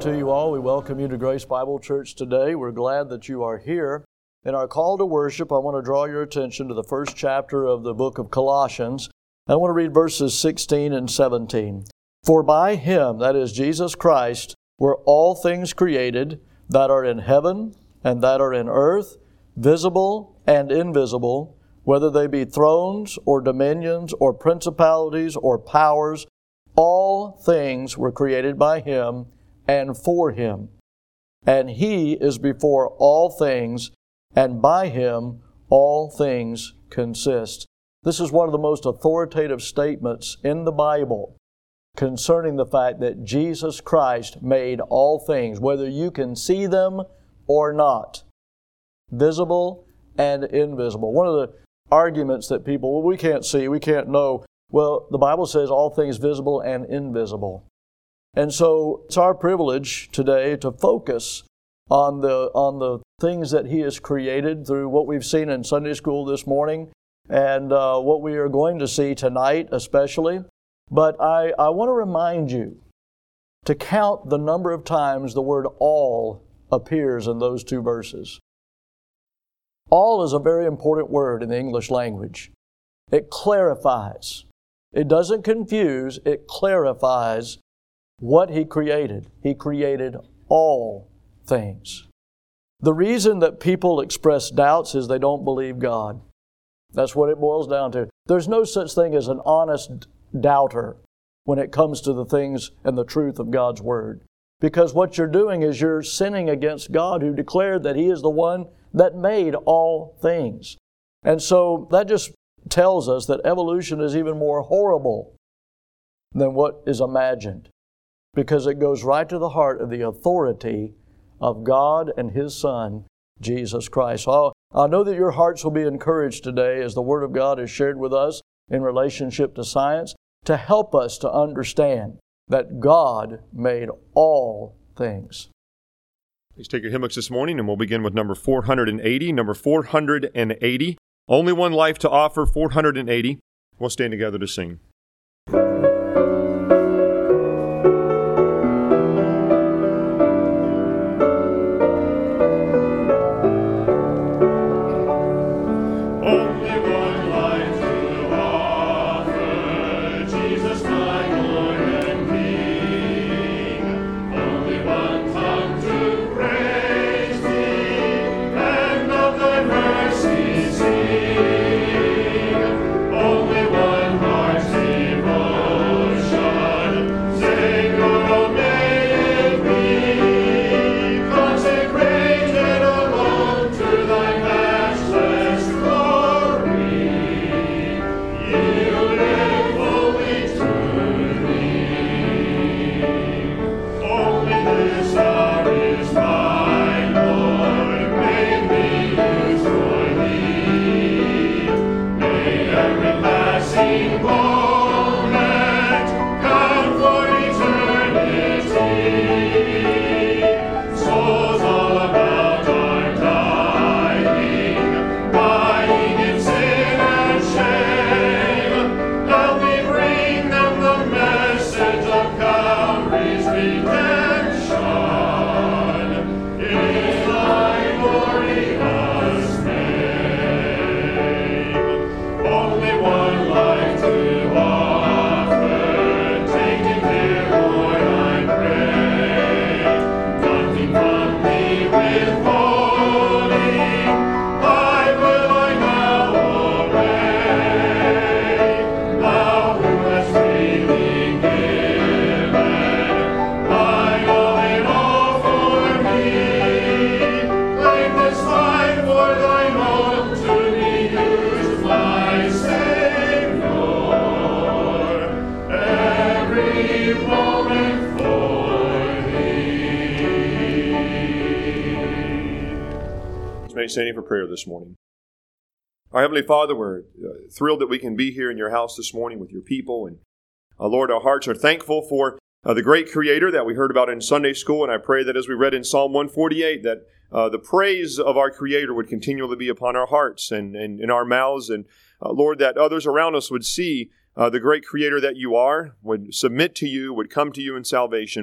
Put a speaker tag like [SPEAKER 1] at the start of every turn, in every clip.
[SPEAKER 1] to you all. We welcome you to Grace Bible Church today. We're glad that you are here. In our call to worship, I want to draw your attention to the first chapter of the book of Colossians. I want to read verses 16 and 17. For by Him, that is Jesus Christ, were all things created that are in heaven and that are in earth, visible and invisible, whether they be thrones or dominions or principalities or powers. All things were created by Him and for Him. And He is before all things, and by Him all things consist. This is one of the most authoritative statements in the Bible concerning the fact that Jesus Christ made all things, whether you can see them or not, visible and invisible. One of the arguments that people, well, we can't see, we can't know. Well, the Bible says all things visible and invisible. And so it's our privilege today to focus on the things that He has created through what we've seen in Sunday school this morning and what we are going to see tonight especially. But I want to remind you to count the number of times the word all appears in those two verses. All is a very important word in the English language. It clarifies. It doesn't confuse, it clarifies what He created. He created all things. The reason that people express doubts is they don't believe God. That's what it boils down to. There's no such thing as an honest doubter when it comes to the things and the truth of God's Word. Because what you're doing is you're sinning against God, who declared that He is the one that made all things. And so that just tells us that evolution is even more horrible than what is imagined, because it goes right to the heart of the authority of God and His Son, Jesus Christ. So I know that your hearts will be encouraged today as the Word of God is shared with us in relationship to science to help us to understand that God made all things.
[SPEAKER 2] Please take your hymn books this morning and we'll begin with number 480. Number 480. Only one life to offer, 480. We'll stand together to sing. Standing for prayer this morning. Our Heavenly Father, we're thrilled that we can be here in your house this morning with your people. And Lord, our hearts are thankful for the great Creator that we heard about in Sunday school. And I pray that as we read in Psalm 148, that the praise of our Creator would continually be upon our hearts and in our mouths. And Lord, that others around us would see the great Creator that you are, would submit to you, would come to you in salvation.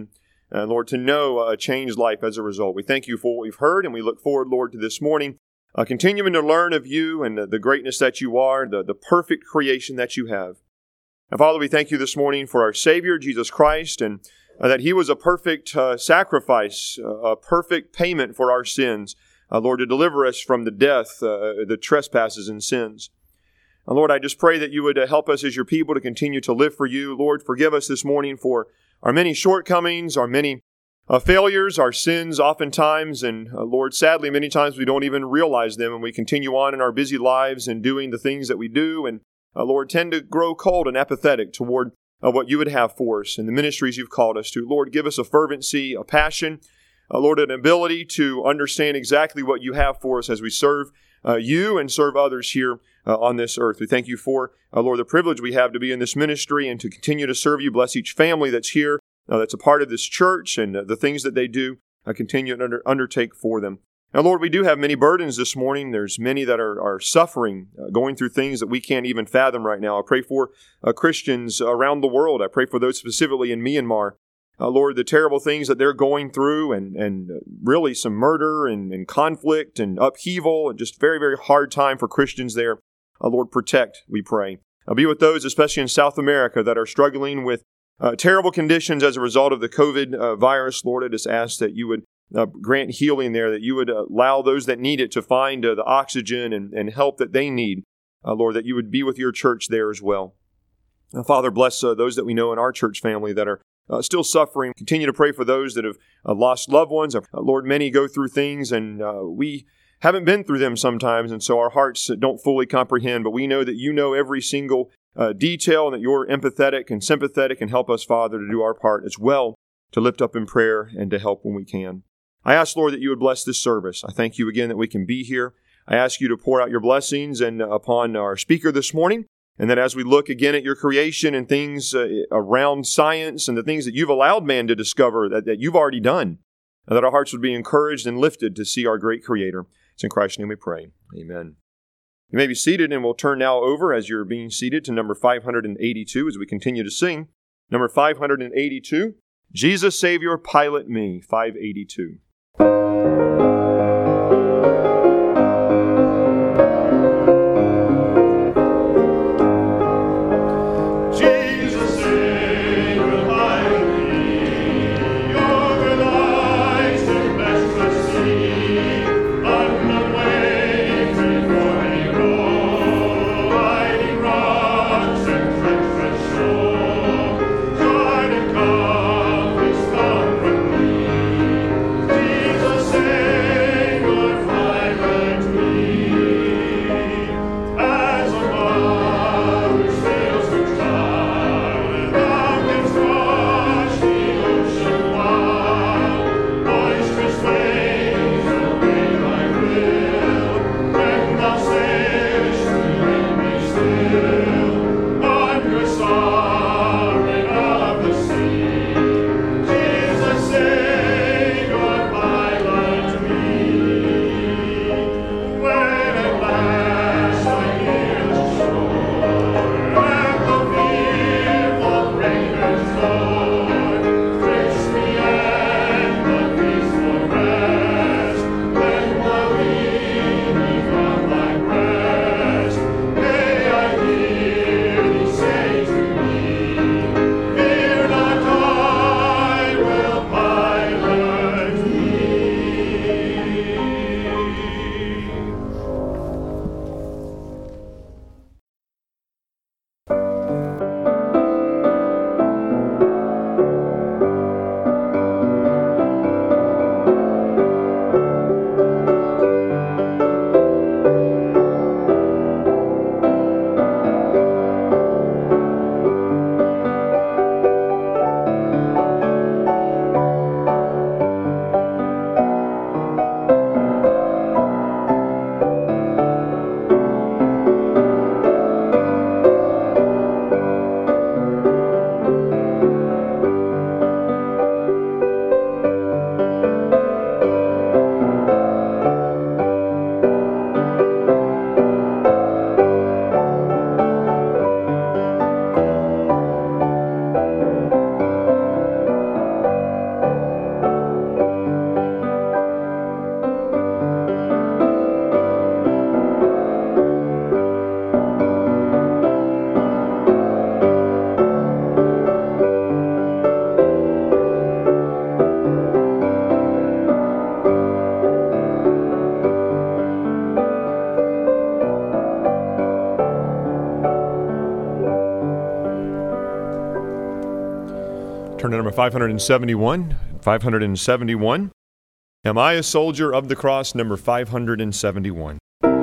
[SPEAKER 2] Lord, to know a changed life as a result. We thank you for what we've heard, and we look forward, Lord, to this morning, continuing to learn of you and the greatness that you are, the perfect creation that you have. And Father, we thank you this morning for our Savior, Jesus Christ, and that He was a perfect sacrifice, a perfect payment for our sins, Lord, to deliver us from the death, the trespasses and sins. And Lord, I just pray that you would help us as your people to continue to live for you. Lord, forgive us this morning for our many shortcomings, our many failures, our sins oftentimes, and Lord, sadly, many times we don't even realize them, and we continue on in our busy lives and doing the things that we do, and Lord, tend to grow cold and apathetic toward what you would have for us and the ministries you've called us to. Lord, give us a fervency, a passion, Lord, an ability to understand exactly what you have for us as we serve you and serve others here on this earth. We thank you for, Lord, the privilege we have to be in this ministry and to continue to serve you. Bless each family that's here, that's a part of this church, and the things that they do, continue to undertake for them. Now, Lord, we do have many burdens this morning. There's many that are suffering, going through things that we can't even fathom right now. I pray for Christians around the world. I pray for those specifically in Myanmar. Lord, the terrible things that they're going through, and really some murder and conflict and upheaval, and just very, very hard time for Christians there. Lord, protect, we pray. Be with those, especially in South America, that are struggling with terrible conditions as a result of the COVID virus. Lord, I just ask that you would grant healing there, that you would allow those that need it to find the oxygen and help that they need. Lord, that you would be with your church there as well. Father, bless those that we know in our church family that are still suffering. Continue to pray for those that have lost loved ones. Lord, many go through things, and we haven't been through them sometimes, and so our hearts don't fully comprehend, but we know that you know every single detail, and that you're empathetic and sympathetic, and help us, Father, to do our part as well, to lift up in prayer and to help when we can. I ask, Lord, that you would bless this service. I thank you again that we can be here. I ask you to pour out your blessings and upon our speaker this morning, and that as we look again at your creation and things around science and the things that you've allowed man to discover that you've already done, and that our hearts would be encouraged and lifted to see our great Creator. It's in Christ's name we pray. Amen. You may be seated, and we'll turn now over, as you're being seated, to number 582 as we continue to sing. Number 582, Jesus Savior, Pilot Me, 582.
[SPEAKER 3] Jesus, Savior,
[SPEAKER 2] number 571. 571. Am I a Soldier of the Cross, number 571.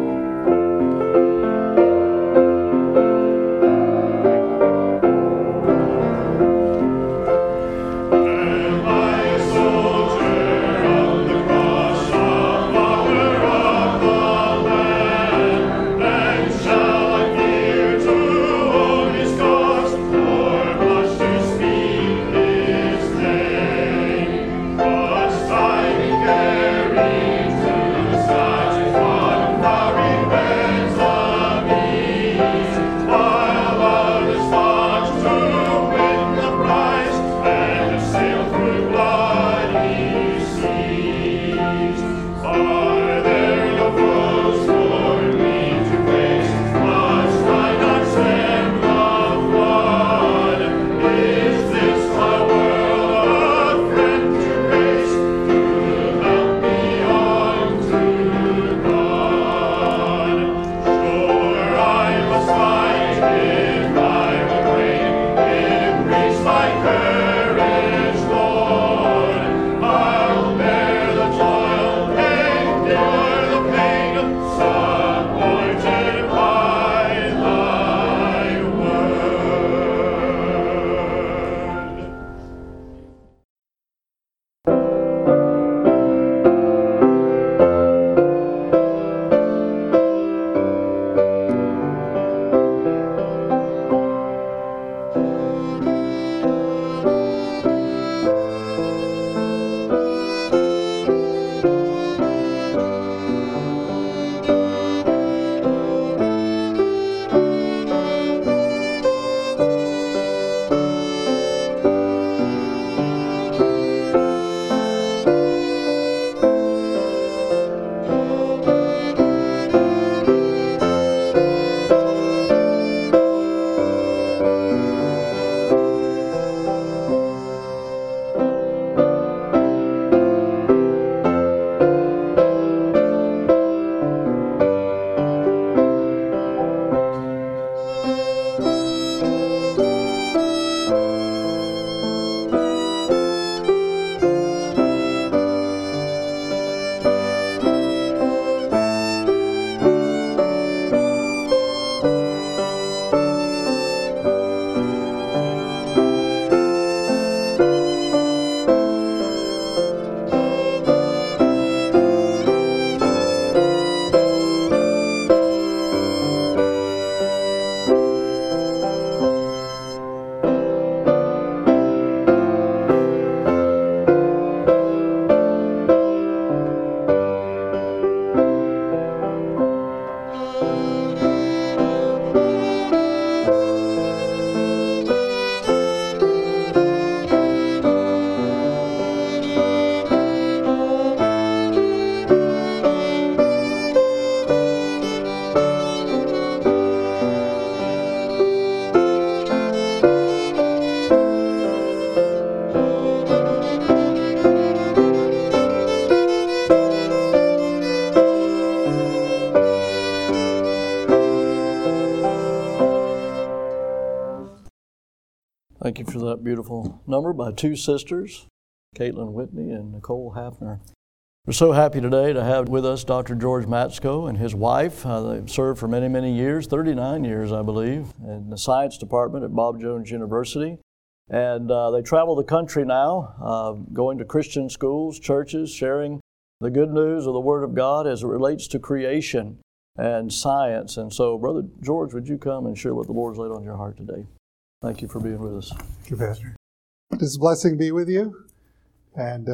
[SPEAKER 1] Thank you for that beautiful number by two sisters, Caitlin Whitney and Nicole Hafner. We're so happy today to have with us Dr. George Matsko and his wife. They've served for many, many years, 39 years, I believe, in the science department at Bob Jones University. And they travel the country now, going to Christian schools, churches, sharing the good news of the Word of God as it relates to creation and science. And so, Brother George, would you come and share what the Lord's laid on your heart today? Thank you for being with us.
[SPEAKER 3] Thank you, Pastor. It's a blessing to be with you. And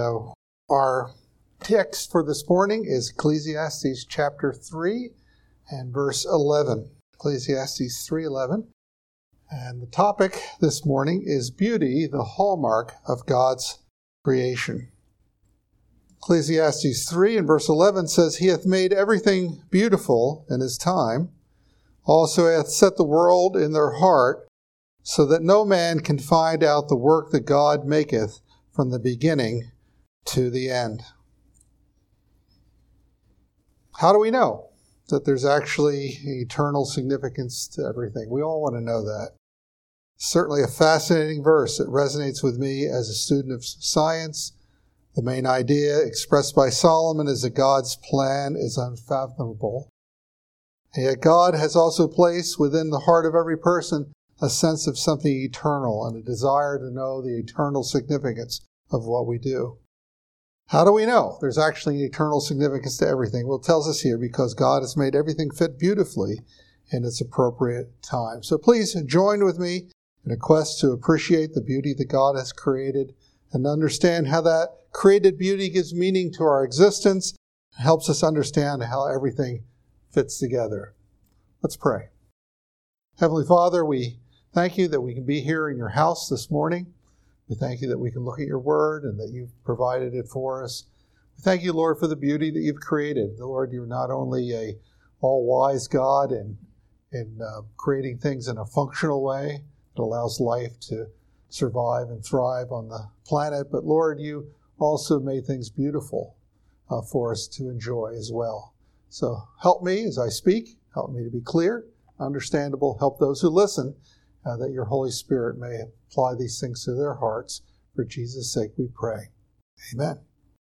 [SPEAKER 3] our text for this morning is Ecclesiastes chapter 3 and verse 11. Ecclesiastes 3:11. And the topic this morning is beauty, the hallmark of God's creation. Ecclesiastes 3 and verse 11 says, He hath made everything beautiful in His time, also hath set the world in their heart, so that no man can find out the work that God maketh from the beginning to the end. How do we know that there's actually eternal significance to everything? We all want to know that. Certainly a fascinating verse. It resonates with me as a student of science. The main idea expressed by Solomon is that God's plan is unfathomable. And yet God has also placed within the heart of every person a sense of something eternal and a desire to know the eternal significance of what we do. How do we know there's actually an eternal significance to everything? Well, it tells us here because God has made everything fit beautifully in its appropriate time. So please join with me in a quest to appreciate the beauty that God has created and understand how that created beauty gives meaning to our existence and helps us understand how everything fits together. Let's pray. Heavenly Father, we thank you that we can be here in your house this morning. We thank you that we can look at your word and that you've provided it for us. We thank you, Lord, for the beauty that you've created. Lord, you're not only a all-wise God in creating things in a functional way that allows life to survive and thrive on the planet, but Lord, you also made things beautiful for us to enjoy as well. So help me as I speak, help me to be clear, understandable, help those who listen, that your Holy Spirit may apply these things to their hearts. For Jesus' sake we pray. Amen.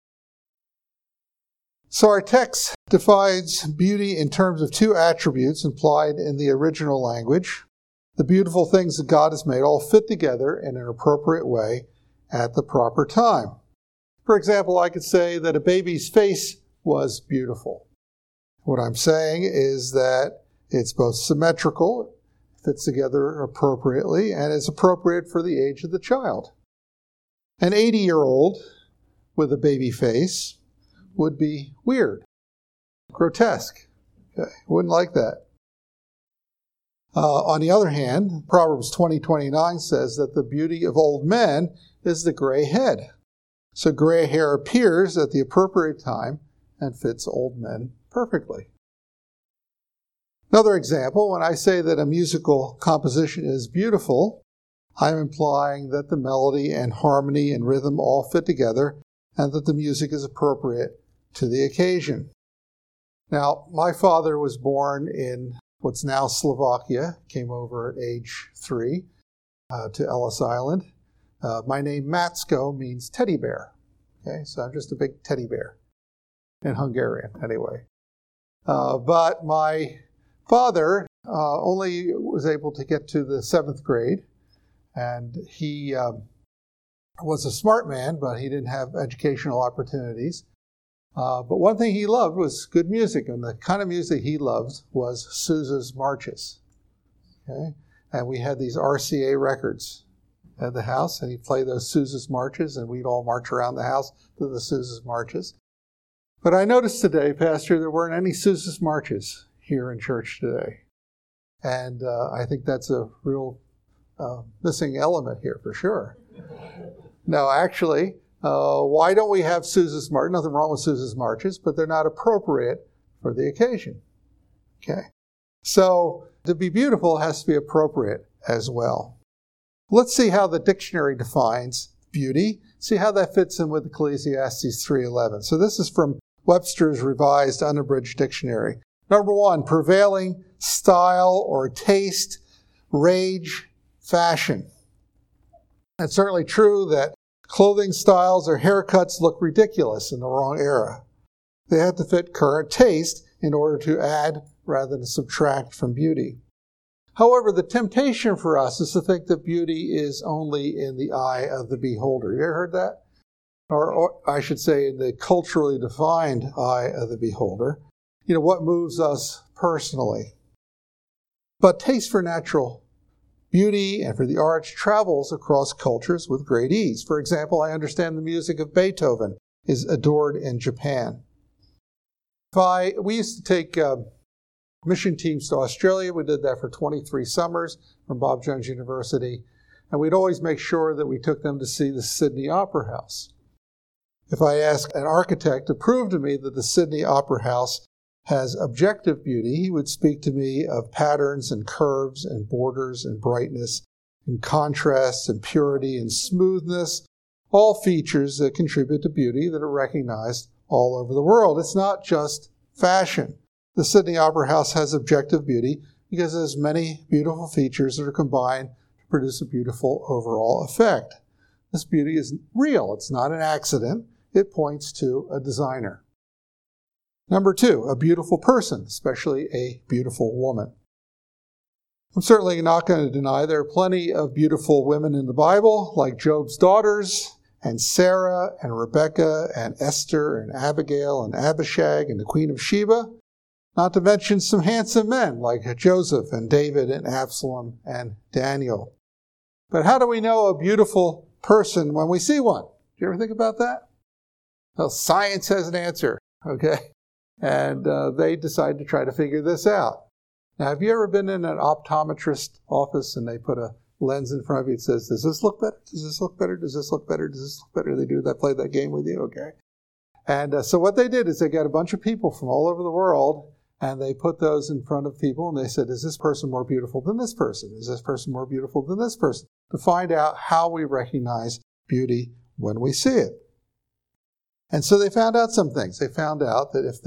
[SPEAKER 3] So our text defines beauty in terms of two attributes implied in the original language. The beautiful things that God has made all fit together in an appropriate way at the proper time. For example, I could say that a baby's face was beautiful. What I'm saying is that it's both symmetrical, fits together appropriately, and is appropriate for the age of the child. An 80-year-old with a baby face would be weird, grotesque. Okay, wouldn't like that. On the other hand, Proverbs 20:29 says that the beauty of old men is the gray head. So gray hair appears at the appropriate time and fits old men perfectly. Another example, when I say that a musical composition is beautiful, I'm implying that the melody and harmony and rhythm all fit together and that the music is appropriate to the occasion. Now, my father was born in what's now Slovakia, came over at age 3 to Ellis Island. My name Matsko means teddy bear. Okay, so I'm just a big teddy bear in Hungarian anyway. But my father only was able to get to the 7th grade, and he was a smart man, but he didn't have educational opportunities. But one thing he loved was good music, and the kind of music he loved was Sousa's marches. Okay? And we had these RCA records at the house, and he'd play those Sousa's marches, and we'd all march around the house to the Sousa's marches. But I noticed today, Pastor, there weren't any Sousa's marches here in church today. And I think that's a real missing element here for sure. No, actually, why don't we have Sousa's marches? Nothing wrong with Sousa's marches, but they're not appropriate for the occasion. Okay. So to be beautiful has to be appropriate as well. Let's see how the dictionary defines beauty. See how that fits in with Ecclesiastes 3:11. So this is from Webster's Revised Unabridged Dictionary. Number 1, prevailing style or taste, rage, fashion. It's certainly true that clothing styles or haircuts look ridiculous in the wrong era. They have to fit current taste in order to add rather than subtract from beauty. However, the temptation for us is to think that beauty is only in the eye of the beholder. You ever heard that? Or I should say, in the culturally defined eye of the beholder. You know, what moves us personally. But taste for natural beauty and for the arts travels across cultures with great ease. For example, I understand the music of Beethoven is adored in Japan. We used to take mission teams to Australia. We did that for 23 summers from Bob Jones University. And we'd always make sure that we took them to see the Sydney Opera House. If I asked an architect to prove to me that the Sydney Opera House has objective beauty, he would speak to me of patterns and curves and borders and brightness and contrast and purity and smoothness, all features that contribute to beauty that are recognized all over the world. It's not just fashion. The Sydney Opera House has objective beauty because it has many beautiful features that are combined to produce a beautiful overall effect. This beauty is real. It's not an accident. It points to a designer. Number 2, a beautiful person, especially a beautiful woman. I'm certainly not going to deny there are plenty of beautiful women in the Bible, like Job's daughters, and Sarah, and Rebecca, and Esther, and Abigail, and Abishag, and the Queen of Sheba, not to mention some handsome men like Joseph, and David, and Absalom, and Daniel. But how do we know a beautiful person when we see one? Do you ever think about that? Well, science has an answer, okay? And they decide to try to figure this out. Now, have you ever been in an optometrist office and they put a lens in front of you that says, does this look better? Does this look better? Does this look better? Does this look better? They do that, play that game with you, okay? And so what they did is they got a bunch of people from all over the world and they put those in front of people and they said, is this person more beautiful than this person? Is this person more beautiful than this person? To find out how we recognize beauty when we see it. And so they found out some things. They found out that if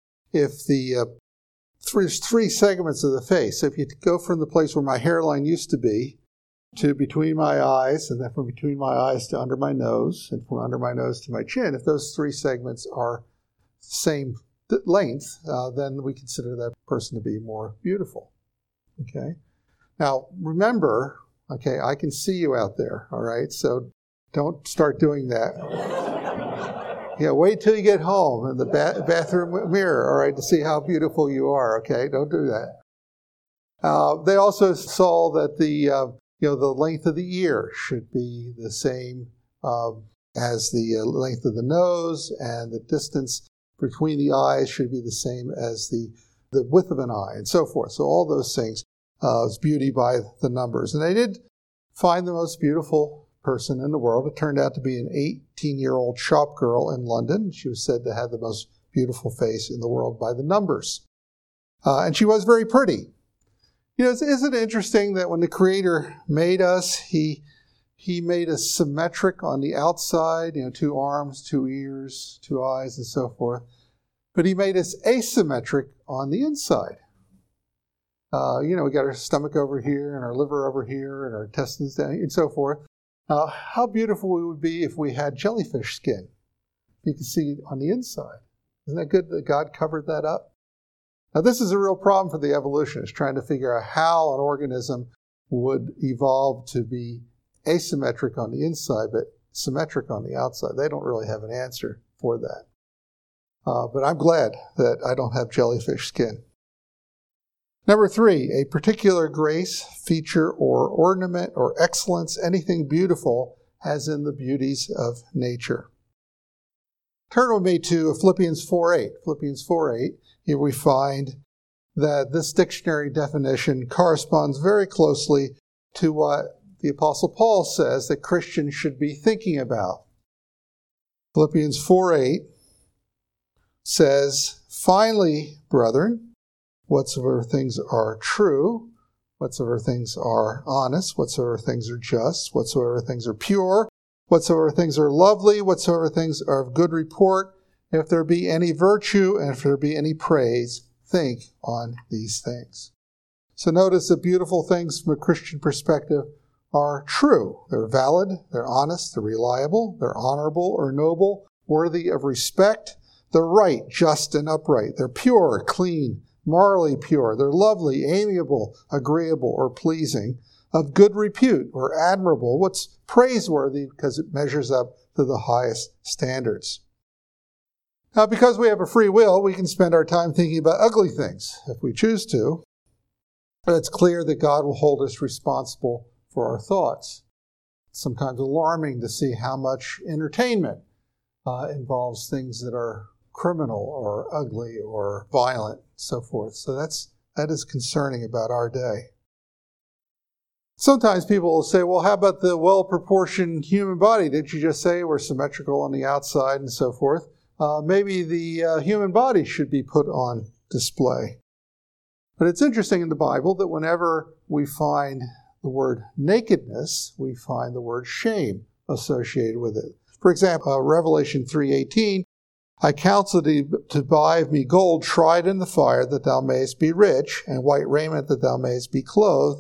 [SPEAKER 3] there's 3 segments of the face. So if you go from the place where my hairline used to be to between my eyes, and then from between my eyes to under my nose, and from under my nose to my chin, if those 3 segments are same length, then we consider that person to be more beautiful. Okay? Now, remember, okay, I can see you out there, all right? So don't start doing that. Yeah, wait till you get home in the bathroom mirror, all right, to see how beautiful you are, okay? Don't do that. They also saw that the length of the ear should be the same as the length of the nose, and the distance between the eyes should be the same as the width of an eye, and so forth. So all those things is beauty by the numbers. And they did find the most beautiful person in the world. It turned out to be an 18-year-old shop girl in London. She was said to have the most beautiful face in the world by the numbers. And she was very pretty. You know, isn't it interesting that when the Creator made us, He made us symmetric on the outside, 2 arms, 2 ears, 2 eyes, and so forth. But He made us asymmetric on the inside. We got our stomach over here, and our liver over here, and our intestines down here, and so forth. How beautiful it would be if we had jellyfish skin. You can see on the inside. Isn't that good that God covered that up? Now, this is a real problem for the evolutionists, trying to figure out how an organism would evolve to be asymmetric on the inside, but symmetric on the outside. They don't really have an answer for that. But I'm glad that I don't have jellyfish skin. Number 3, a particular grace, feature, or ornament, or excellence, anything beautiful, as in the beauties of nature. Turn with me to Philippians 4:8. Philippians 4:8, here we find that this dictionary definition corresponds very closely to what the Apostle Paul says that Christians should be thinking about. Philippians 4:8 says, finally, brethren, whatsoever things are true, whatsoever things are honest, whatsoever things are just, whatsoever things are pure, whatsoever things are lovely, whatsoever things are of good report, if there be any virtue and if there be any praise, think on these things. So notice that beautiful things from a Christian perspective are true. They're valid, they're honest, they're reliable, they're honorable or noble, worthy of respect, they're right, just, and upright. They're pure, clean, morally pure. They're lovely, amiable, agreeable, or pleasing, of good repute, or admirable. What's praiseworthy because it measures up to the highest standards. Now, because we have a free will, we can spend our time thinking about ugly things if we choose to. But it's clear that God will hold us responsible for our thoughts. It's sometimes alarming to see how much entertainment involves things that are criminal or ugly or violent, so forth. So that is concerning about our day. Sometimes people will say, well, how about the well-proportioned human body? Didn't you just say we're symmetrical on the outside and so forth? Maybe the human body should be put on display. But it's interesting in the Bible that whenever we find the word nakedness, we find the word shame associated with it. For example, Revelation 3:18, I counsel thee to buy of me gold tried in the fire, that thou mayest be rich, and white raiment, that thou mayest be clothed,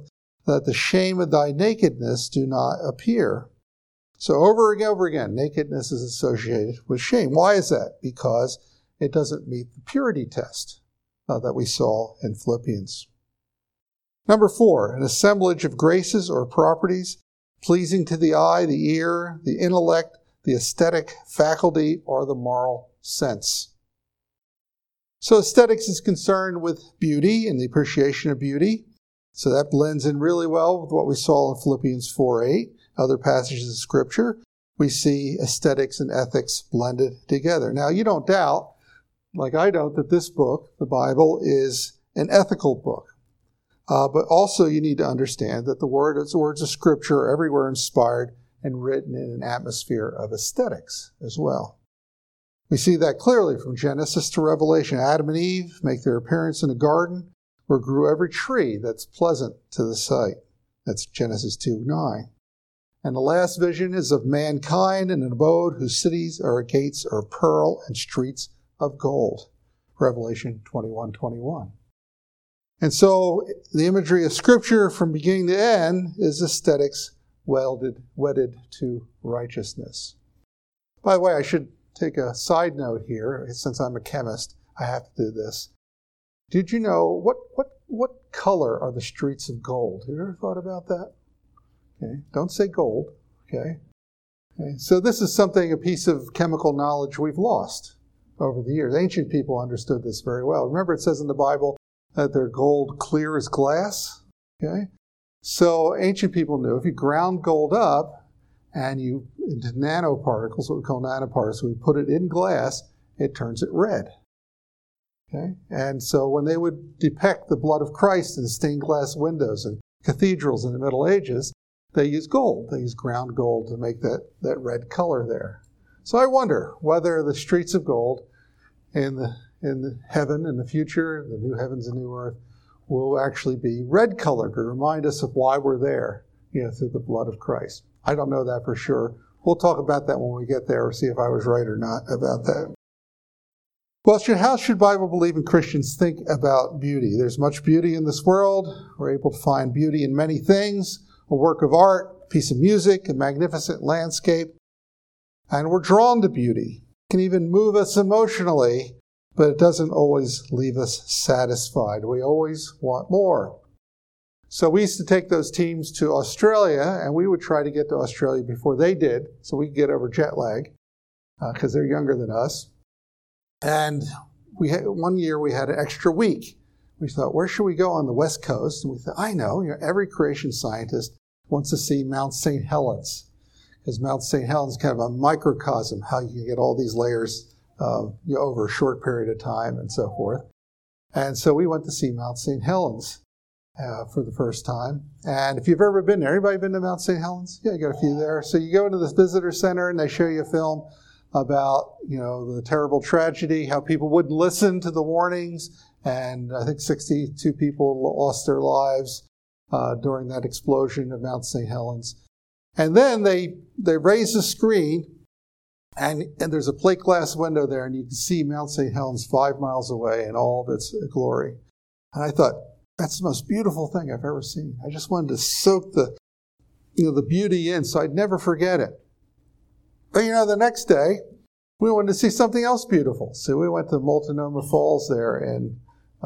[SPEAKER 3] that the shame of thy nakedness do not appear. So over and over again, nakedness is associated with shame. Why is that? Because it doesn't meet the purity test that we saw in Philippians. Number 4, an assemblage of graces or properties pleasing to the eye, the ear, the intellect, the aesthetic faculty, or the moral sense. So aesthetics is concerned with beauty and the appreciation of beauty. So that blends in really well with what we saw in Philippians 4:8, other passages of Scripture. We see aesthetics and ethics blended together. Now, you don't doubt, like I don't, that this book, the Bible, is an ethical book. But also you need to understand that the words of Scripture are everywhere inspired and written in an atmosphere of aesthetics as well. We see that clearly from Genesis to Revelation. Adam and Eve make their appearance in a garden where grew every tree that's pleasant to the sight. That's Genesis 2:9. And the last vision is of mankind in an abode whose cities or gates are pearl and streets of gold. Revelation 21:21. And so the imagery of Scripture from beginning to end is aesthetics wedded to righteousness. By the way, I should take a side note here. Since I'm a chemist, I have to do this. Did you know what color are the streets of gold? Have you ever thought about that? Okay, don't say gold. Okay. So this is a piece of chemical knowledge we've lost over the years. Ancient people understood this very well. Remember, it says in the Bible that they're gold clear as glass. Okay. So ancient people knew if you ground gold up and you into nanoparticles, what we call nanoparticles, we put it in glass, it turns it red. Okay? And so when they would depict the blood of Christ in stained glass windows and cathedrals in the Middle Ages, they used gold. They used ground gold to make that red color there. So I wonder whether the streets of gold in the heaven in the future, the new heavens and new earth, will actually be red colored to remind us of why we're there, through the blood of Christ. I don't know that for sure. We'll talk about that when we get there, or see if I was right or not about that. Well, how should Bible-believing Christians think about beauty? There's much beauty in this world. We're able to find beauty in many things, a work of art, a piece of music, a magnificent landscape. And we're drawn to beauty. It can even move us emotionally, but it doesn't always leave us satisfied. We always want more. So we used to take those teams to Australia, and we would try to get to Australia before they did, so we could get over jet lag, because they're younger than us. And one year we had an extra week. We thought, where should we go on the West Coast? And we thought, I know, every creation scientist wants to see Mount St. Helens, because Mount St. Helens is kind of a microcosm, how you can get all these layers over a short period of time and so forth. And so we went to see Mount St. Helens for the first time. And if you've ever been there, anybody been to Mount St. Helens? Yeah, you got a few there. So you go into this visitor center and they show you a film about, the terrible tragedy, how people wouldn't listen to the warnings. And I think 62 people lost their lives during that explosion of Mount St. Helens. And then they raise the screen, and there's a plate glass window there, and you can see Mount St. Helens 5 miles away in all of its glory. And I thought, that's the most beautiful thing I've ever seen. I just wanted to soak the beauty in so I'd never forget it. But the next day, we wanted to see something else beautiful. So we went to Multnomah Falls there in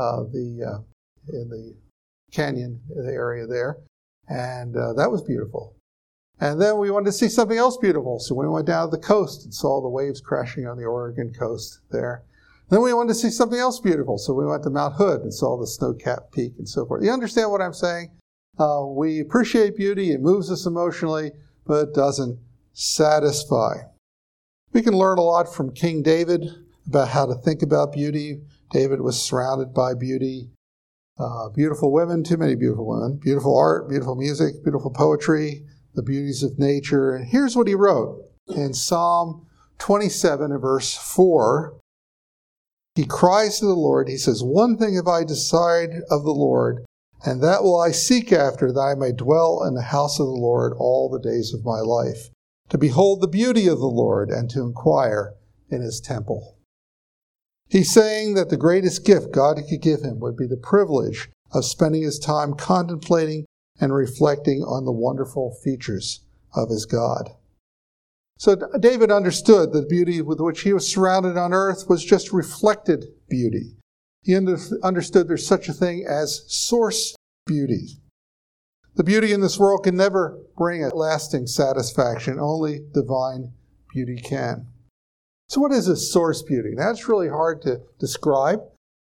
[SPEAKER 3] the canyon area there, and that was beautiful. And then we wanted to see something else beautiful, so we went down to the coast and saw the waves crashing on the Oregon coast there. Then we wanted to see something else beautiful, so we went to Mount Hood and saw the snow-capped peak and so forth. You understand what I'm saying? We appreciate beauty, it moves us emotionally, but it doesn't satisfy. We can learn a lot from King David about how to think about beauty. David was surrounded by beauty. Beautiful women, too many beautiful women. Beautiful art, beautiful music, beautiful poetry, the beauties of nature. And here's what he wrote in Psalm 27 and verse 4. He cries to the Lord, he says, "One thing have I desired of the Lord, and that will I seek after, that I may dwell in the house of the Lord all the days of my life, to behold the beauty of the Lord and to inquire in his temple." He's saying that the greatest gift God could give him would be the privilege of spending his time contemplating and reflecting on the wonderful features of his God. So David understood that the beauty with which he was surrounded on earth was just reflected beauty. He understood there's such a thing as source beauty. The beauty in this world can never bring a lasting satisfaction. Only divine beauty can. So what is a source beauty? Now, it's really hard to describe.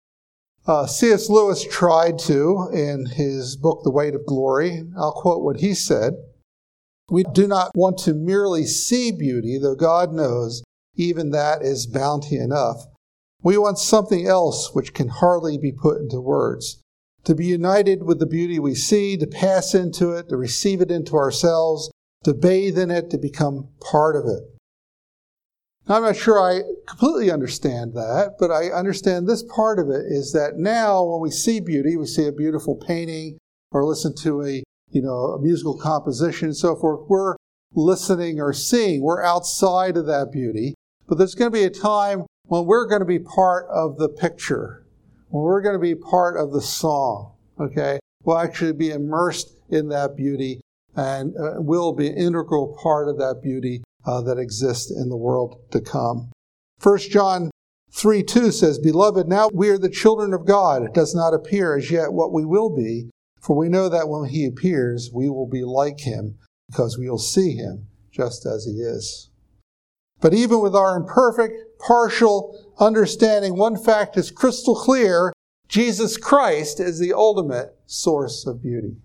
[SPEAKER 3] C.S. Lewis tried to in his book, The Weight of Glory. I'll quote what he said. We do not want to merely see beauty, though God knows even that is bounty enough. We want something else which can hardly be put into words. To be united with the beauty we see, to pass into it, to receive it into ourselves, to bathe in it, to become part of it. Now, I'm not sure I completely understand that, but I understand this part of it is that now when we see beauty, we see a beautiful painting or listen to a musical composition and so forth, we're listening or seeing. We're outside of that beauty. But there's going to be a time when we're going to be part of the picture, when we're going to be part of the song, okay? We'll actually be immersed in that beauty and will be an integral part of that beauty that exists in the world to come. 1 John 3:2 says, Beloved, now we are the children of God. It does not appear as yet what we will be, for we know that when he appears, we will be like him, because we will see him just as he is. But even with our imperfect, partial understanding, one fact is crystal clear: Jesus Christ is the ultimate source of beauty.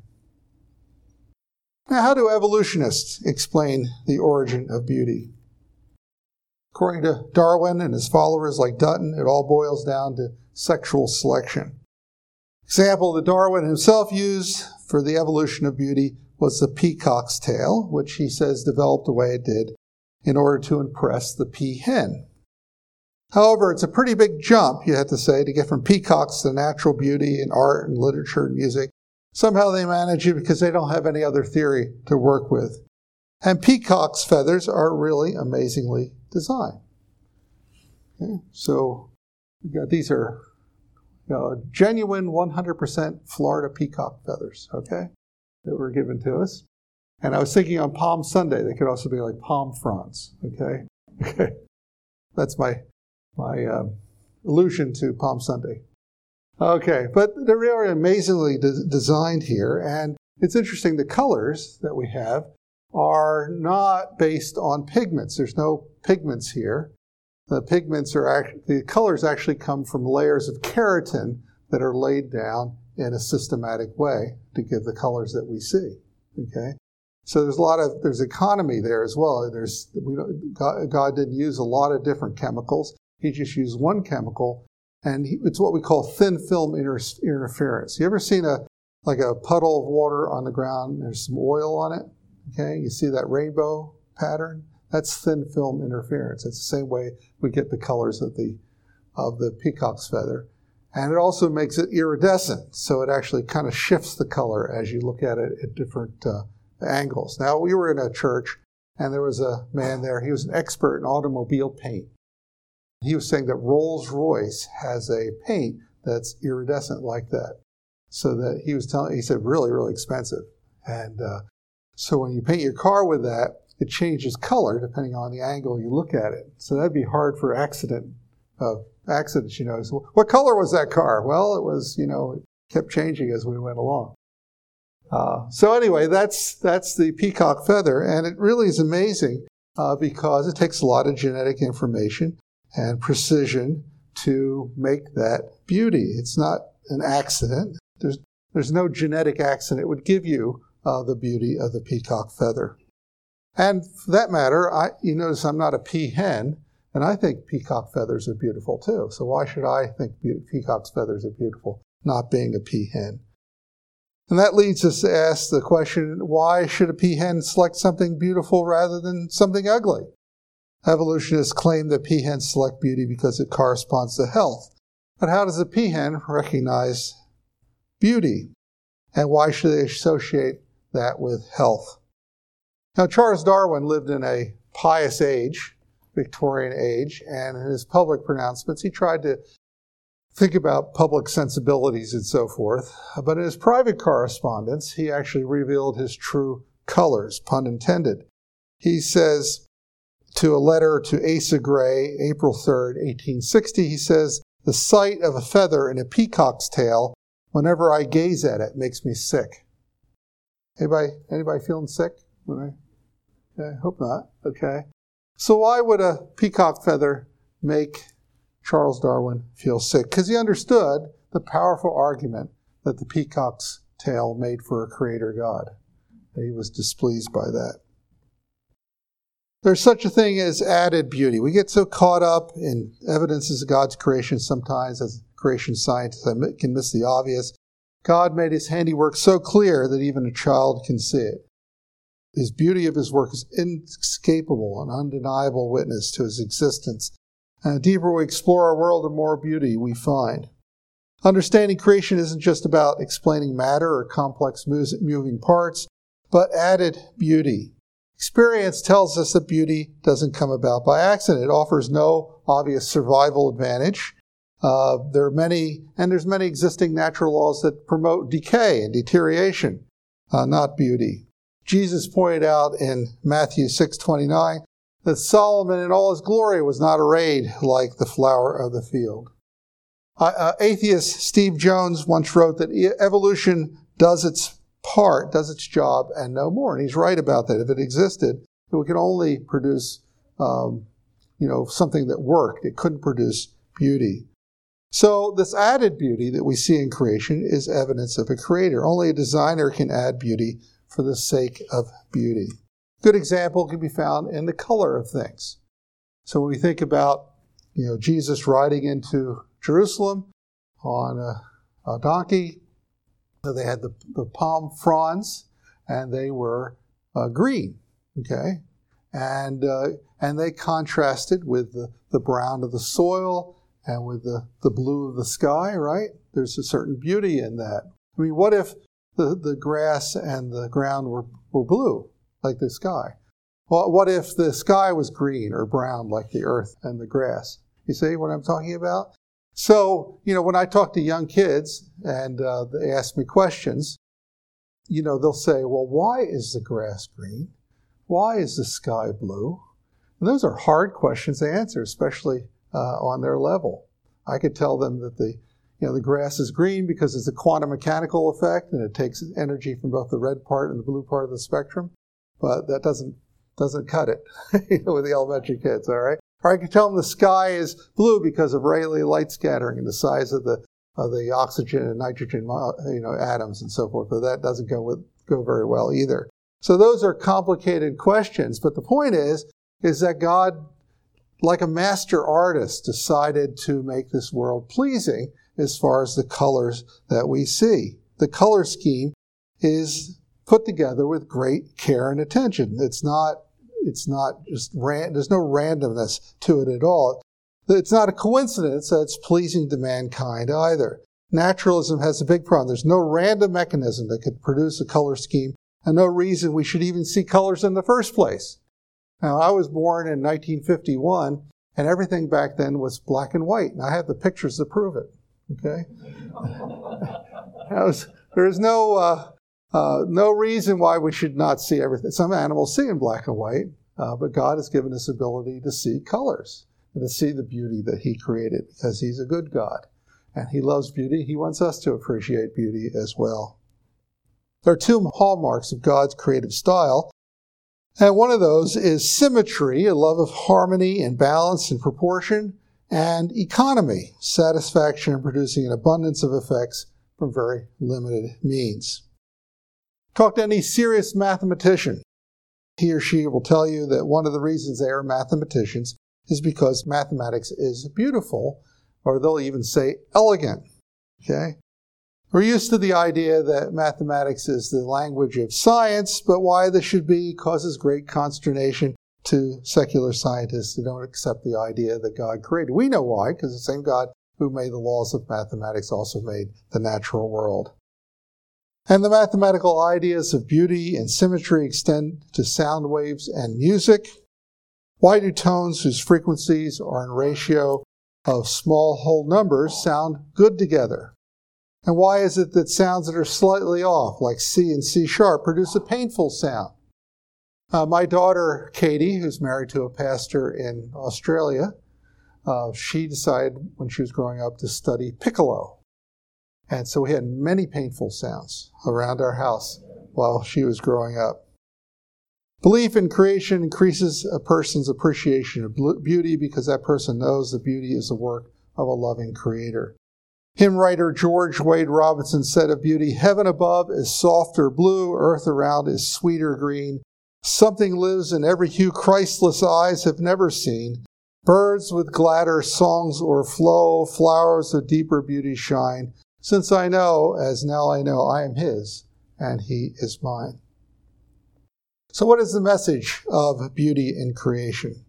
[SPEAKER 3] Now, how do evolutionists explain the origin of beauty? According to Darwin and his followers like Dutton, it all boils down to sexual selection. Example that Darwin himself used for the evolution of beauty was the peacock's tail, which he says developed the way it did in order to impress the peahen. However, it's a pretty big jump, you have to say, to get from peacocks to natural beauty in art and literature and music. Somehow they manage it because they don't have any other theory to work with. And peacock's feathers are really amazingly designed. Okay, so these are genuine 100% Florida peacock feathers, okay, that were given to us. And I was thinking on Palm Sunday, they could also be like palm fronds, okay? Okay, that's my allusion to Palm Sunday. Okay, but they're really amazingly designed here, and it's interesting, the colors that we have are not based on pigments. There's no pigments here. The colors actually come from layers of keratin that are laid down in a systematic way to give the colors that we see. Okay, so there's economy there as well. God didn't use a lot of different chemicals. He just used one chemical, and it's what we call thin film interference. You ever seen a puddle of water on the ground? There's some oil on it. Okay, you see that rainbow pattern? That's thin film interference. It's the same way we get the colors of the peacock's feather. And it also makes it iridescent, so it actually kind of shifts the color as you look at it at different angles. Now, we were in a church, and there was a man there. He was an expert in automobile paint. He was saying that Rolls-Royce has a paint that's iridescent like that. So that he said, really, really expensive. And so when you paint your car with that, it changes color depending on the angle you look at it. So that'd be hard for accidents, So what color was that car? Well, it was, it kept changing as we went along. So anyway, that's the peacock feather, and it really is amazing because it takes a lot of genetic information and precision to make that beauty. It's not an accident. There's no genetic accident. It would give you the beauty of the peacock feather. And for that matter, you notice I'm not a peahen, and I think peacock feathers are beautiful too. So why should I think peacock's feathers are beautiful, not being a peahen? And that leads us to ask the question, why should a peahen select something beautiful rather than something ugly? Evolutionists claim that peahens select beauty because it corresponds to health. But how does a peahen recognize beauty? And why should they associate that with health? Now, Charles Darwin lived in a pious age, Victorian age, and in his public pronouncements, he tried to think about public sensibilities and so forth. But in his private correspondence, he actually revealed his true colors, pun intended. He says to a letter to Asa Gray, April 3rd, 1860, he says, "The sight of a feather in a peacock's tail, whenever I gaze at it, makes me sick." Anybody feeling sick? Okay, hope not. Okay. So why would a peacock feather make Charles Darwin feel sick? Because he understood the powerful argument that the peacock's tail made for a creator God. He was displeased by that. There's such a thing as added beauty. We get so caught up in evidences of God's creation sometimes as creation scientists can miss the obvious. God made his handiwork so clear that even a child can see it. His beauty of his work is inescapable, an undeniable witness to his existence. And the deeper we explore our world, the more beauty we find. Understanding creation isn't just about explaining matter or complex moving parts, but added beauty. Experience tells us that beauty doesn't come about by accident. It offers no obvious survival advantage. There's many existing natural laws that promote decay and deterioration, not beauty. Jesus pointed out in Matthew 6:29 that Solomon in all his glory was not arrayed like the flower of the field. Atheist Steve Jones once wrote that evolution does its part, does its job, and no more. And he's right about that. If it existed, it could only produce, something that worked. It couldn't produce beauty. So this added beauty that we see in creation is evidence of a creator. Only a designer can add beauty for the sake of beauty. Good example can be found in the color of things. So when we think about, Jesus riding into Jerusalem on a donkey, they had the palm fronds, and they were green, okay? And they contrasted with the brown of the soil and with the blue of the sky, right? There's a certain beauty in that. I mean, what if the grass and the ground were blue, like the sky? Well, what if the sky was green or brown, like the earth and the grass? You see what I'm talking about? So, when I talk to young kids and they ask me questions, they'll say, well, why is the grass green? Why is the sky blue? And those are hard questions to answer, especially on their level. I could tell them that the grass is green because it's a quantum mechanical effect and it takes energy from both the red part and the blue part of the spectrum. But that doesn't cut it with the elementary kids, all right? Or I could tell them the sky is blue because of Rayleigh light scattering and the size of the oxygen and nitrogen atoms and so forth. But that doesn't go very well either. So those are complicated questions. But the point is that God, like a master artist, decided to make this world pleasing as far as the colors that we see. The color scheme is put together with great care and attention. It's not just there's no randomness to it at all. It's not a coincidence that it's pleasing to mankind either. Naturalism has a big problem. There's no random mechanism that could produce a color scheme and no reason we should even see colors in the first place. Now, I was born in 1951 and everything back then was black and white. And I have the pictures to prove it. Okay? There's no reason why we should not see everything. Some animals see in black and white, but God has given us ability to see colors and to see the beauty that he created because he's a good God. And he loves beauty. He wants us to appreciate beauty as well. There are two hallmarks of God's creative style. And one of those is symmetry, a love of harmony and balance and proportion, and economy, satisfaction in producing an abundance of effects from very limited means. Talk to any serious mathematician. He or she will tell you that one of the reasons they are mathematicians is because mathematics is beautiful, or they'll even say elegant. Okay? We're used to the idea that mathematics is the language of science, but why this should be causes great consternation to secular scientists who don't accept the idea that God created. We know why, because the same God who made the laws of mathematics also made the natural world. And the mathematical ideas of beauty and symmetry extend to sound waves and music. Why do tones whose frequencies are in ratio of small whole numbers sound good together? And why is it that sounds that are slightly off, like C and C sharp, produce a painful sound? My daughter, Katie, who's married to a pastor in Australia, she decided when she was growing up to study piccolo. And so we had many painful sounds around our house while she was growing up. Belief in creation increases a person's appreciation of beauty because that person knows that beauty is the work of a loving creator. Hymn writer George Wade Robinson said of beauty, "Heaven above is softer blue, earth around is sweeter green. Something lives in every hue Christless eyes have never seen. Birds with gladder songs o'erflow, flowers of deeper beauty shine. Since I know, as now I know, I am his, and he is mine." So what is the message of beauty in creation?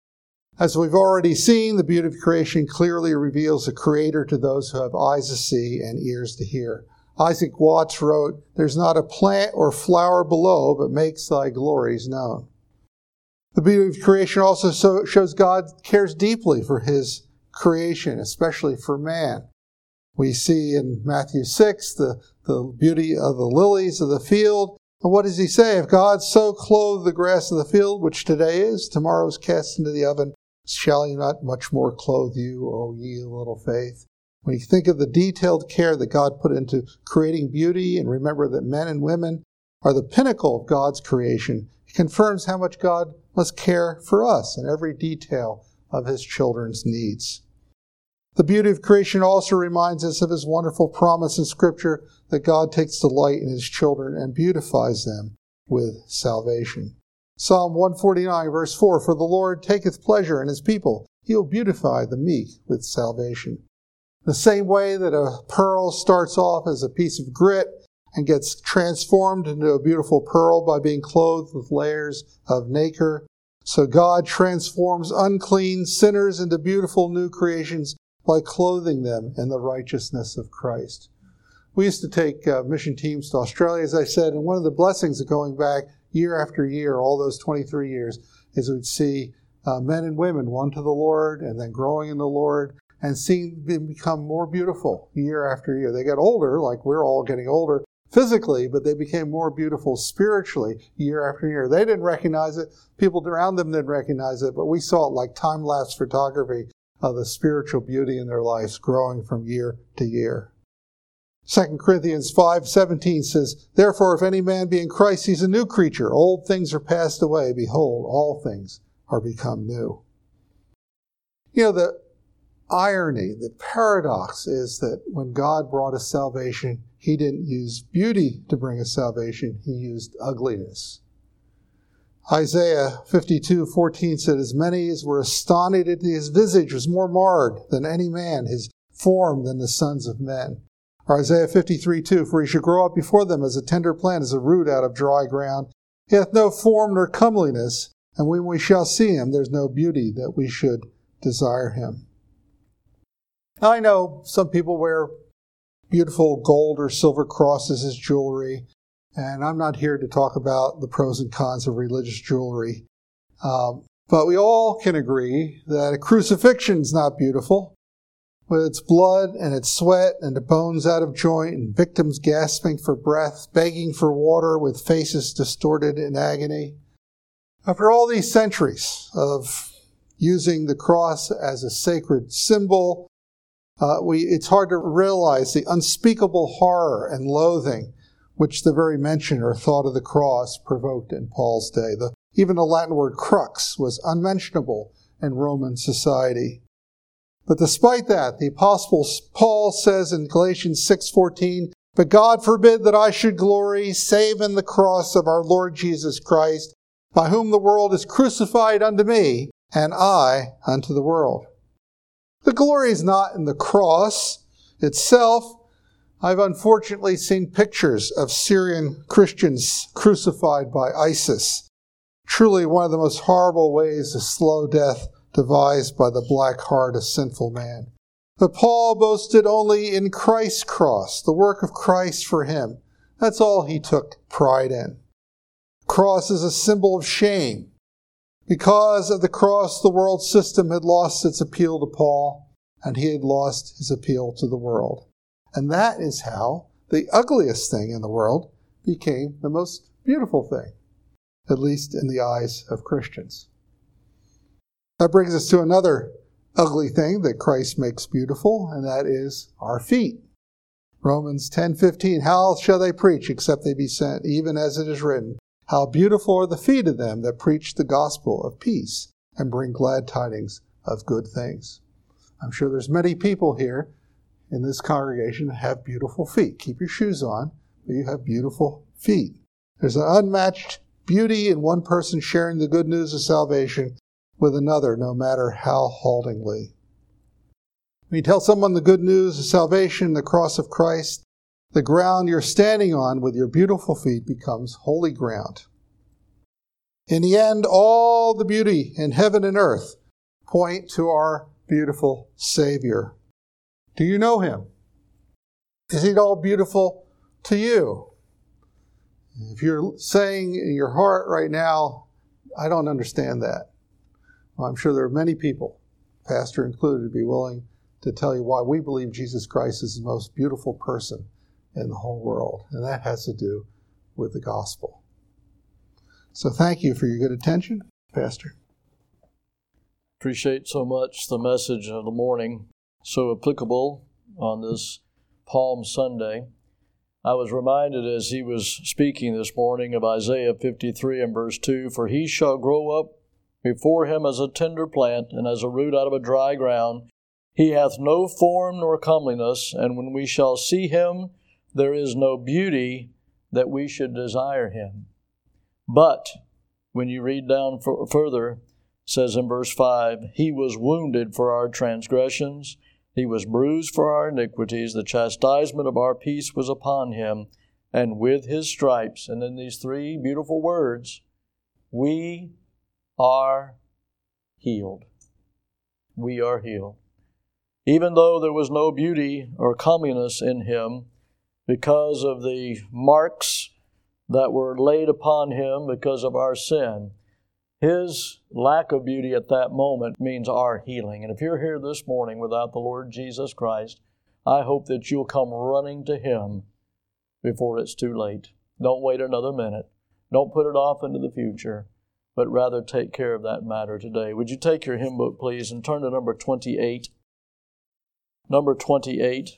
[SPEAKER 3] As we've already seen, the beauty of creation clearly reveals a creator to those who have eyes to see and ears to hear. Isaac Watts wrote, "There's not a plant or flower below, but makes thy glories known." The beauty of creation also shows God cares deeply for his creation, especially for man. We see in Matthew 6 the beauty of the lilies of the field. And what does he say? If God so clothed the grass of the field, which today is, tomorrow is cast into the oven, shall he not much more clothe you, O ye of little faith? When you think of the detailed care that God put into creating beauty, and remember that men and women are the pinnacle of God's creation, it confirms how much God must care for us in every detail of his children's needs. The beauty of creation also reminds us of his wonderful promise in Scripture that God takes delight in his children and beautifies them with salvation. Psalm 149, verse 4, "For the Lord taketh pleasure in his people. He will beautify the meek with salvation." The same way that a pearl starts off as a piece of grit and gets transformed into a beautiful pearl by being clothed with layers of nacre, so God transforms unclean sinners into beautiful new creations by clothing them in the righteousness of Christ. We used to take mission teams to Australia, as I said, and one of the blessings of going back year after year, all those 23 years, is we'd see men and women won to the Lord and then growing in the Lord and seeing them become more beautiful year after year. They got older, like we're all getting older physically, but they became more beautiful spiritually year after year. They didn't recognize it. People around them didn't recognize it, but we saw it like time-lapse photography of the spiritual beauty in their lives growing from year to year. 2 Corinthians 5:17 says, "Therefore, if any man be in Christ, he's a new creature. Old things are passed away. Behold, all things are become new." You know, the irony, the paradox is that when God brought us salvation, he didn't use beauty to bring us salvation. He used ugliness. Isaiah 52:14 said, "As many as were astonished at his visage was more marred than any man, his form than the sons of men." Or Isaiah 53:2, "For he shall grow up before them as a tender plant, as a root out of dry ground. He hath no form nor comeliness, and when we shall see him, there's no beauty that we should desire him." Now, I know some people wear beautiful gold or silver crosses as jewelry, and I'm not here to talk about the pros and cons of religious jewelry. But we all can agree that a crucifixion's not beautiful, with its blood and its sweat and the bones out of joint and victims gasping for breath, begging for water with faces distorted in agony. After all these centuries of using the cross as a sacred symbol, it's hard to realize the unspeakable horror and loathing which the very mention or thought of the cross provoked in Paul's day. Even the Latin word crux was unmentionable in Roman society. But despite that, the Apostle Paul says in Galatians 6:14, "But God forbid that I should glory, save in the cross of our Lord Jesus Christ, by whom the world is crucified unto me, and I unto the world." The glory is not in the cross itself. I've unfortunately seen pictures of Syrian Christians crucified by ISIS. Truly one of the most horrible ways of slow death devised by the black heart of sinful man. But Paul boasted only in Christ's cross, the work of Christ for him. That's all he took pride in. Cross is a symbol of shame. Because of the cross, the world system had lost its appeal to Paul. and he had lost his appeal to the world. And that is how the ugliest thing in the world became the most beautiful thing, at least in the eyes of Christians. That brings us to another ugly thing that Christ makes beautiful, and that is our feet. Romans 10:15, how shall they preach except they be sent, even as it is written, how beautiful are the feet of them that preach the gospel of peace and bring glad tidings of good things. I'm sure there's many people here in this congregation that have beautiful feet. Keep your shoes on, but you have beautiful feet. There's an unmatched beauty in one person sharing the good news of salvation with another, no matter how haltingly. When you tell someone the good news of salvation, the cross of Christ, the ground you're standing on with your beautiful feet becomes holy ground. In the end, all the beauty in heaven and earth point to our beautiful Savior. Do you know him? Is it all beautiful to you? If you're saying in your heart right now, I don't understand that, well, I'm sure there are many people, pastor included, be willing to tell you why we believe Jesus Christ is the most beautiful person in the whole world. And that has to do with the gospel. So thank you for your good attention, Pastor.
[SPEAKER 1] Appreciate so much the message of the morning, so applicable on this Palm Sunday. I was reminded as he was speaking this morning of Isaiah 53 and verse 2, for he shall grow up before him as a tender plant and as a root out of a dry ground. He hath no form nor comeliness, and when we shall see him, there is no beauty that we should desire him. But when you read down further, it says in verse 5, he was wounded for our transgressions, he was bruised for our iniquities, the chastisement of our peace was upon him, and with his stripes, and in these three beautiful words, we are healed. We are healed. Even though there was no beauty or comeliness in him, because of the marks that were laid upon him because of our sin, his lack of beauty at that moment means our healing. And if you're here this morning without the Lord Jesus Christ, I hope that you'll come running to him before it's too late. Don't wait another minute. Don't put it off into the future, but rather take care of that matter today. Would you take your hymn book, please, and turn to number 28. Number 28.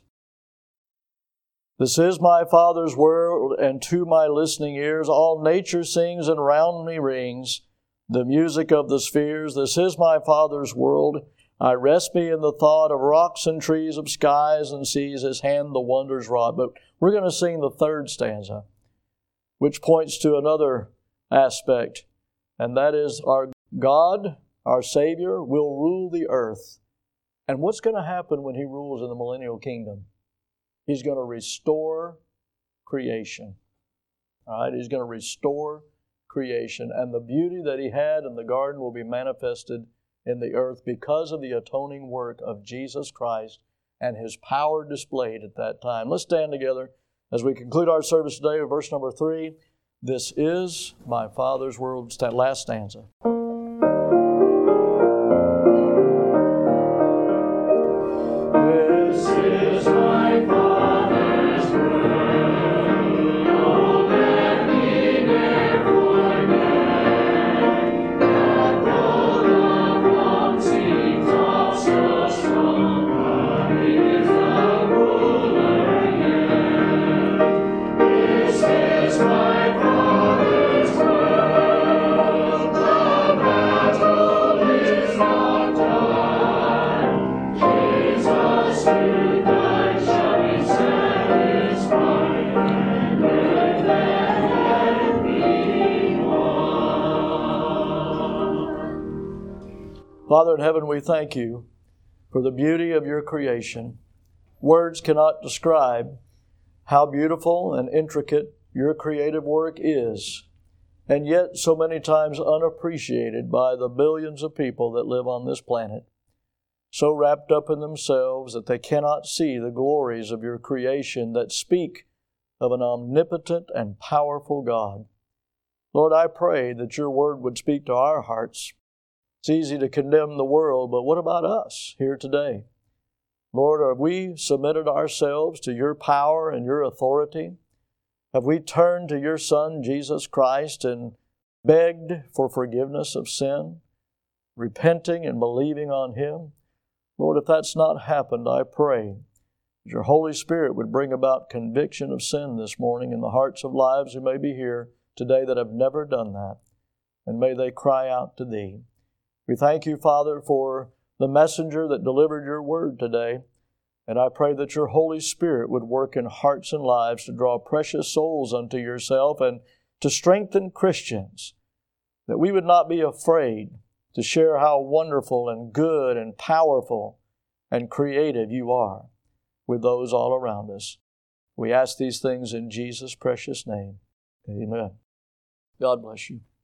[SPEAKER 1] This is my Father's world, and to my listening ears all nature sings and round me rings the music of the spheres. This is my Father's world. I rest me in the thought of rocks and trees, of skies and seas, His hand the wonders wrought. But we're going to sing the third stanza, which points to another aspect, and that is our God, our Savior, will rule the earth. And what's going to happen when He rules in the millennial kingdom? He's going to restore creation. All right, He's going to restore creation. And the beauty that He had in the garden will be manifested in the earth because of the atoning work of Jesus Christ and His power displayed at that time. Let's stand together as we conclude our service today with verse number 3. This is my Father's world. Last stanza. This is my Father's world, oh, let me never forget, that though the wanting tops so strong, God is the ruler yet. This is my Father's world, the battle is not done. Jesus, who died, shall be satisfied, and earth and heaven be one. Father in heaven, we thank You for the beauty of Your creation. Words cannot describe how beautiful and intricate Your creative work is, and yet so many times unappreciated by the billions of people that live on this planet, so wrapped up in themselves that they cannot see the glories of Your creation that speak of an omnipotent and powerful God. Lord, I pray that Your word would speak to our hearts. It's easy to condemn the world, but what about us here today? Lord, have we submitted ourselves to your power and your authority? Have we turned to your Son, Jesus Christ, and begged for forgiveness of sin, repenting and believing on Him? Lord, if that's not happened, I pray that your Holy Spirit would bring about conviction of sin this morning in the hearts of lives who may be here today that have never done that, and may they cry out to Thee. We thank you, Father, for the messenger that delivered your word today, and I pray that your Holy Spirit would work in hearts and lives to draw precious souls unto yourself and to strengthen Christians, that we would not be afraid to share how wonderful and good and powerful and creative you are with those all around us. We ask these things in Jesus' precious name. Amen. God bless you.